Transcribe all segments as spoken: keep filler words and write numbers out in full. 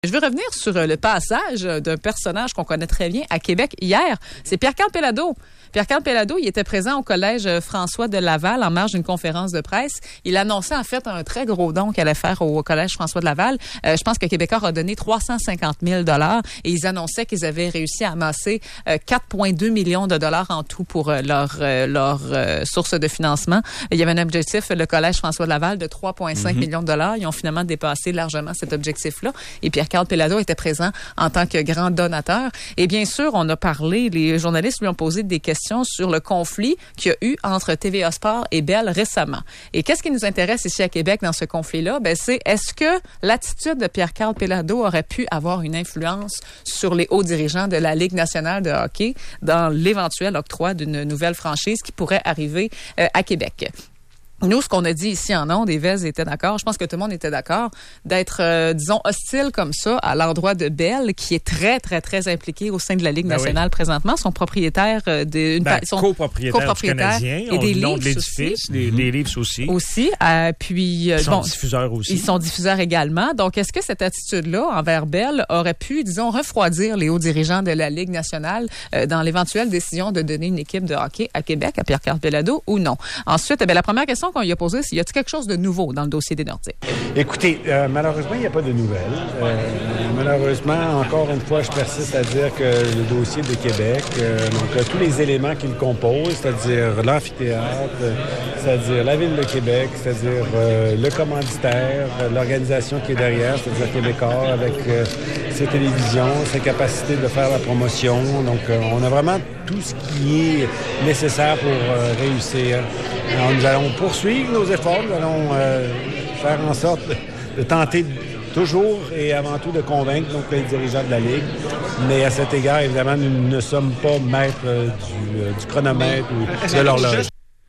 Je veux revenir sur le passage d'un personnage qu'on connaît très bien à Québec hier. C'est Pierre-Carl Péladeau. Pierre-Carl Péladeau, il était présent au collège François de Laval en marge d'une conférence de presse. Il annonçait en fait un très gros don qu'il allait faire au collège François de Laval. Euh, je pense que Québécois a donné trois cent cinquante mille dollars et ils annonçaient qu'ils avaient réussi à amasser euh, quatre virgule deux millions de dollars en tout pour euh, leur euh, leur euh, source de financement. Il y avait un objectif, le collège François de Laval, de trois virgule cinq mm-hmm. millions de dollars. Ils ont finalement dépassé largement cet objectif-là. Et Pierre-Carl Péladeau était présent en tant que grand donateur. Et bien sûr, on a parlé, les journalistes lui ont posé des questions sur le conflit qu'il y a eu entre T V A Sport et Bell récemment. Et qu'est-ce qui nous intéresse ici à Québec dans ce conflit-là? Ben, c'est est-ce que l'attitude de Pierre-Carl Péladeau aurait pu avoir une influence sur les hauts dirigeants de la Ligue nationale de hockey dans l'éventuel octroi d'une nouvelle franchise qui pourrait arriver euh, à Québec? Nous, ce qu'on a dit ici en ondes, et Vez était d'accord, je pense que tout le monde était d'accord, d'être, euh, disons, hostile comme ça à l'endroit de Bell, qui est très, très, très impliqué au sein de la Ligue ben nationale oui. présentement. Son propriétaire euh, de... Ben, son copropriétaire, copropriétaire du Canadien, et des nom livres de l'édifice, aussi. Les, les livres aussi. Aussi. Euh, puis, euh, ils sont bon, diffuseurs aussi. Ils sont diffuseurs également. Donc, est-ce que cette attitude-là envers Bell aurait pu, disons, refroidir les hauts dirigeants de la Ligue nationale euh, dans l'éventuelle décision de donner une équipe de hockey à Québec, à Pierre-Carl Péladeau, ou non? Ensuite, ben, la première question qu'on lui a posée, c'est y a quelque chose de nouveau dans le dossier des Nordiques? Écoutez, euh, malheureusement, il n'y a pas de nouvelles. Euh, malheureusement, encore une fois, je persiste à dire que le dossier de Québec, euh, donc euh, tous les éléments qui le composent, c'est-à-dire l'amphithéâtre, euh, c'est-à-dire la Ville de Québec, c'est-à-dire euh, le commanditaire, euh, l'organisation qui est derrière, c'est-à-dire Québécois, avec euh, ses télévisions, ses capacités de faire la promotion. Donc, euh, on a vraiment tout ce qui est nécessaire pour euh, réussir. Alors, nous allons poursuivre nos efforts. Nous allons euh, faire en sorte de, de tenter toujours et avant tout de convaincre donc, les dirigeants de la Ligue. Mais à cet égard, évidemment, nous ne sommes pas maîtres euh, du, euh, du chronomètre ou de l'horloge.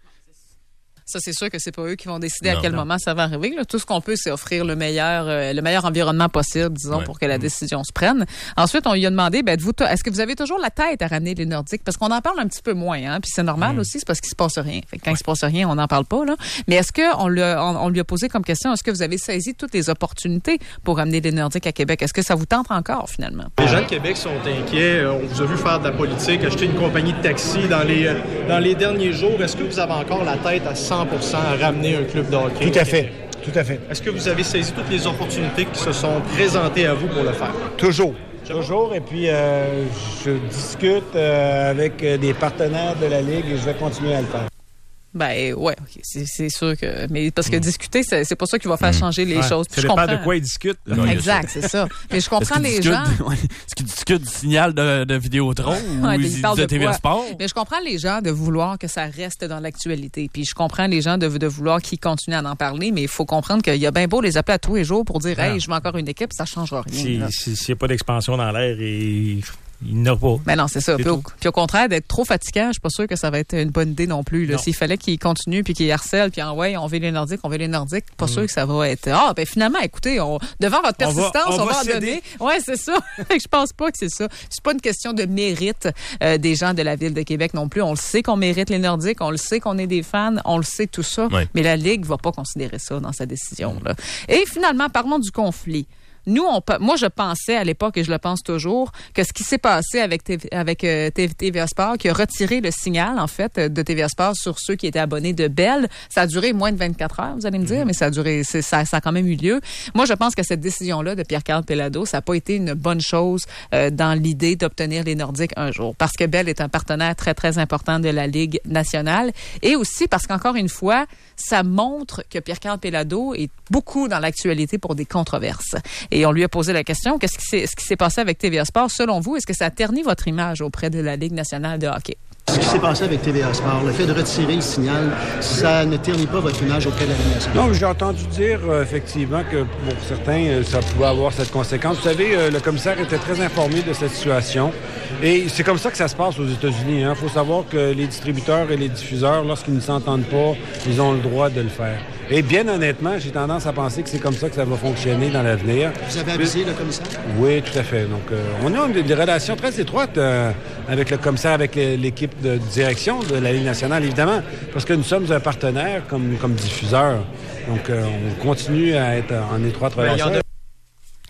Ça, c'est sûr que c'est pas eux qui vont décider non, à quel non. moment ça va arriver. Là. Tout ce qu'on peut, c'est offrir le meilleur, euh, le meilleur environnement possible, disons, ouais. pour que la décision se prenne. Ensuite, on lui a demandé, ben, de vous, est-ce que vous avez toujours la tête à ramener les Nordiques? Parce qu'on en parle un petit peu moins, hein. Puis c'est normal mmh. aussi, c'est parce qu'il se passe rien. Fait que quand ouais. il se passe rien, on n'en parle pas, là. Mais est-ce que on lui, a, on, on lui a posé comme question, est-ce que vous avez saisi toutes les opportunités pour ramener les Nordiques à Québec? Est-ce que ça vous tente encore, finalement? Les gens de Québec sont inquiets. On vous a vu faire de la politique, acheter une compagnie de taxi dans les, dans les derniers jours. Est-ce que vous avez encore la tête à cent pour cent à ramener un club de hockey? Tout à fait. Tout à fait. Est-ce que vous avez saisi toutes les opportunités qui se sont présentées à vous pour le faire? Toujours. Toujours. Et puis, euh, je discute euh, avec des partenaires de la Ligue et je vais continuer à le faire. Ben ouais, okay. c'est, c'est sûr que mais parce que mmh. discuter c'est, c'est pas ça qui va faire changer les ouais. choses. Ça dépend de quoi ils discutent. Là. Exact, c'est ça. Mais je comprends les gens. Est-ce qu'ils discutent du signal de, de Vidéotron ou ouais, ils, ils disent de T V A Sport? Mais je comprends les gens de vouloir que ça reste dans l'actualité. Puis je comprends les gens de, de vouloir qu'ils continuent à en parler, mais il faut comprendre qu'il y a bien beau les appeler à tous les jours pour dire hey, je veux encore une équipe, ça changera rien. Si, si, s'il n'y a pas d'expansion dans l'air et il n'y en a pas. Ben non, c'est ça. C'est puis, au, puis au contraire, d'être trop fatigant, je suis pas sûr que ça va être une bonne idée non plus. Là. Non. S'il fallait qu'il continue puis qu'il harcèle, puis en ouais, on veut les Nordiques, on veut les Nordiques, pas mm. sûr que ça va être. Ah, ben finalement, écoutez, on, devant votre persistance, on va, on on va en donner. Ouais, c'est ça. Je pense pas que c'est ça. C'est pas une question de mérite euh, des gens de la Ville de Québec non plus. On le sait qu'on mérite les Nordiques, on le sait qu'on est des fans, on le sait tout ça. Ouais. Mais la Ligue va pas considérer ça dans sa décision. Là. Et finalement, parlons du conflit. Nous, on, moi, je pensais à l'époque, et je le pense toujours, que ce qui s'est passé avec, T V, avec euh, T V A Sport, qui a retiré le signal, en fait, de T V A Sport sur ceux qui étaient abonnés de Bell, ça a duré moins de vingt-quatre heures, vous allez me dire, mm-hmm. mais ça a duré, c'est, ça, ça a quand même eu lieu. Moi, je pense que cette décision-là de Pierre-Carl Péladeau, ça n'a pas été une bonne chose euh, dans l'idée d'obtenir les Nordiques un jour. Parce que Bell est un partenaire très, très important de la Ligue nationale. Et aussi parce qu'encore une fois, ça montre que Pierre-Carl Péladeau est beaucoup dans l'actualité pour des controverses. Et on lui a posé la question, qu'est-ce qui s'est, ce qui s'est passé avec T V A Sport, selon vous? Est-ce que ça a terni votre image auprès de la Ligue nationale de hockey? Ce qui s'est passé avec T V A Sport, le fait de retirer le signal, ça ne ternit pas votre image auprès de la Ligue nationale? Non, j'ai entendu dire euh, effectivement que pour certains, euh, ça pouvait avoir cette conséquence. Vous savez, euh, le commissaire était très informé de cette situation et c'est comme ça que ça se passe aux États-Unis. Il hein. faut savoir que les distributeurs et les diffuseurs, lorsqu'ils ne s'entendent pas, ils ont le droit de le faire. Et bien honnêtement, j'ai tendance à penser que c'est comme ça que ça va fonctionner dans l'avenir. Vous avez avisé le commissaire? Oui, tout à fait. Donc, euh, on a des, des relations très étroites euh, avec le commissaire, avec l'équipe de direction de la Ligue nationale, évidemment, parce que nous sommes un partenaire comme, comme diffuseur. Donc, euh, on continue à être en étroite relation.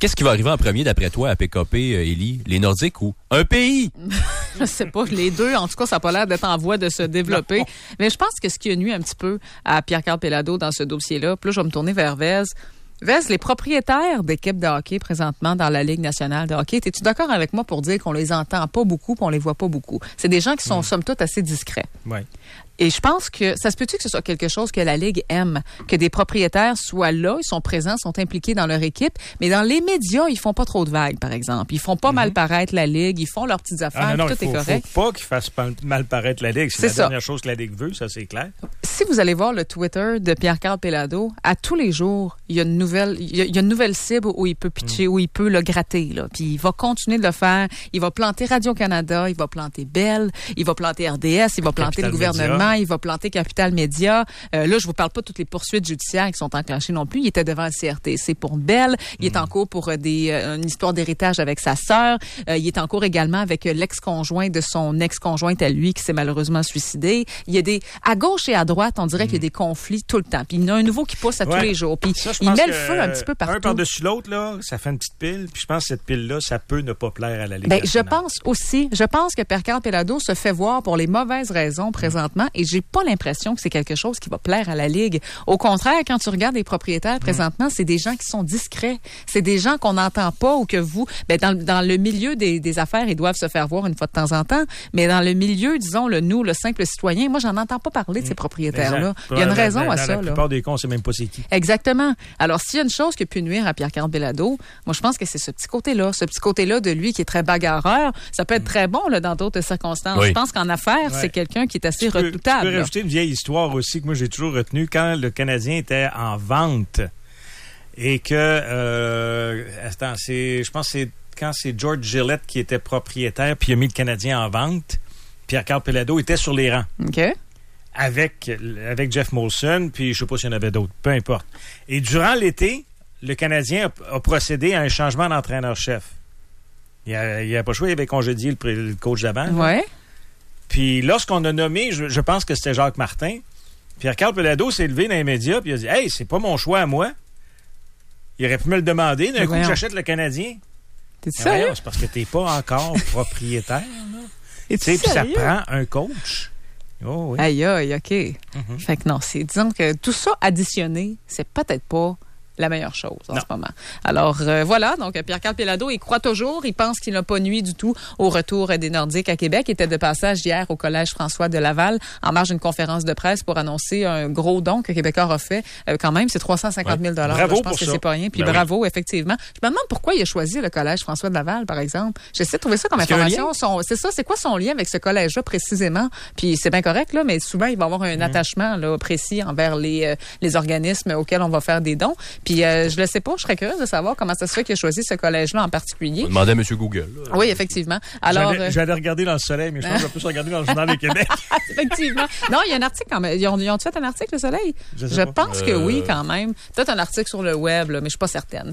Qu'est-ce qui va arriver en premier, d'après toi, à P K P, euh, Élie? Les Nordiques ou un pays? Je sais pas. Les deux, en tout cas, ça n'a pas l'air d'être en voie de se développer. Non. Mais je pense que ce qui a nuit un petit peu à Pierre-Carl Péladeau dans ce dossier-là, puis là, je vais me tourner vers Vez. Vez, les propriétaires d'équipes de hockey présentement dans la Ligue nationale de hockey, es-tu d'accord avec moi pour dire qu'on les entend pas beaucoup, qu'on les voit pas beaucoup? C'est des gens qui sont, mmh. somme toute, assez discrets. Oui. Et je pense que ça se peut-tu que ce soit quelque chose que la Ligue aime, que des propriétaires soient là, ils sont présents, sont impliqués dans leur équipe, mais dans les médias, ils font pas trop de vagues, par exemple. Ils font pas mm-hmm. mal paraître la Ligue, ils font leurs petites affaires, ah non, non, tout il faut, est correct. Faut pas qu'ils fassent mal paraître la Ligue. C'est, c'est la ça. Dernière chose que la Ligue veut, ça c'est clair. Si vous allez voir le Twitter de Pierre-Carl Péladeau, à tous les jours, il y a une nouvelle, il y a, il y a une nouvelle cible où il peut pitcher, mm. où il peut le gratter, là. Puis il va continuer de le faire. Il va planter Radio-Canada, il va planter Bell, il va planter R D S, il va planter Capital le gouvernement, Média. Il va planter Capital Média. Euh, là, je vous parle pas de toutes les poursuites judiciaires qui sont enclenchées non plus. Il était devant le C R T C pour Bell. Il mm. est en cours pour euh, des, euh, une histoire d'héritage avec sa sœur. Euh, il est en cours également avec euh, l'ex-conjoint de son ex-conjointe à lui qui s'est malheureusement suicidé. Il y a des, à gauche et à droite, on dirait mm. qu'il y a des conflits tout le temps. Puis il y en a un nouveau qui pousse à ouais. tous les jours. Puis ça, il met le feu un petit peu partout. Un par-dessus l'autre, là, ça fait une petite pile. Puis je pense que cette pile-là, ça peut ne pas plaire à la Ligue ben, nationale. Je pense aussi. Je pense que Pierre-Carl Péladeau se fait voir pour les mauvaises raisons présentement. Et j'ai pas l'impression que c'est quelque chose qui va plaire à la Ligue. Au contraire, quand tu regardes les propriétaires présentement, c'est des gens qui sont discrets. C'est des gens qu'on n'entend pas ou que vous, ben dans, dans le milieu des, des affaires, ils doivent se faire voir une fois de temps en temps. Mais dans le milieu, disons, le nous, le simple citoyen, moi, j'en entends pas parler de ces propriétaires-là. Exact. Il y a une raison dans, à dans ça. La plupart des cas, on sait même pas c'est qui. Exactement. Alors, s'il y a une chose qui a pu nuire à Pierre-Carl Péladeau, moi, je pense que c'est ce petit côté-là. Ce petit côté-là de lui qui est très bagarreur. Ça peut être très bon là, dans d'autres circonstances. Oui. Je pense qu'en affaires, ouais. c'est quelqu'un qui est assez tu redoutable. Peux, tu peux rajouter une vieille histoire aussi que moi, j'ai toujours retenue. Quand le Canadien était en vente et que, euh, attends, c'est, je pense que c'est quand c'est George Gillette qui était propriétaire puis il a mis le Canadien en vente, Pierre-Carl Péladeau était sur les rangs. OK. Avec, avec Jeff Molson, puis je sais pas s'il y en avait d'autres, peu importe. Et durant l'été, le Canadien a, a procédé à un changement d'entraîneur-chef. Il n'a il a pas choisi, il avait congédié le, le coach d'avant. Ouais. Puis lorsqu'on a nommé, je, je pense que c'était Jacques Martin, Pierre-Carl Péladeau s'est levé dans les médias puis il a dit « Hey, c'est pas mon choix à moi. » Il aurait pu me le demander. D'un coup, j'achète le Canadien. T'es sérieux? C'est parce que t'es pas encore propriétaire. Tu sais, puis ça prend un coach. Oh, oui. Aïe, aïe, OK. Mm-hmm. Fait que non, c'est, disons que tout ça additionné, c'est peut-être pas la meilleure chose en non. ce moment. Alors, euh, voilà. Donc, Pierre-Carl Péladeau, il croit toujours. Il pense qu'il n'a pas nuit du tout au retour des Nordiques à Québec. Il était de passage hier au Collège François de Laval en marge d'une conférence de presse pour annoncer un gros don que Québécois a fait. Euh, quand même, c'est trois cent cinquante mille dollars. Bravo je pense pour que ça. c'est pas rien. Puis ben bravo, oui. effectivement. Je me demande pourquoi il a choisi le Collège François de Laval, par exemple. J'essaie de trouver ça comme Est-ce information. Son, c'est ça, c'est quoi son lien avec ce collège-là précisément? Puis c'est bien correct, là, mais souvent, il va y avoir un mmh. attachement là, précis envers les, euh, les organismes auxquels on va faire des dons. Puis euh, je le sais pas, je serais curieuse de savoir comment ça se fait qu'il a choisi ce collège-là en particulier. On va demander à M. Google. Là. Oui, effectivement. Alors, j'allais, j'allais regarder dans le Soleil, mais je pense que je vais plus regarder dans le Journal de Québec. Effectivement. Non, il y a un article quand même. Ils ont, ils ont fait un article, le Soleil? Je, je pense euh... que oui, quand même. Peut-être un article sur le web, là, mais je suis pas certaine.